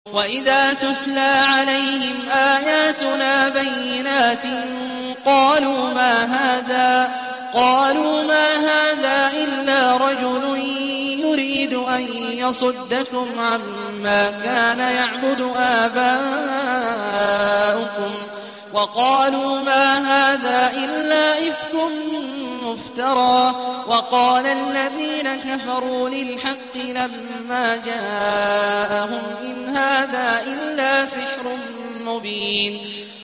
وإذا تتلى عليهم آياتنا بينات قالوا ما هذا إلا رجل يريد أن يصدكم عما كان يعبد آباؤكم وقالوا ما هذا إلا إفك مفترى وقال الذين كفروا للحق لما جاءهم إن هذا إلا سحر مبين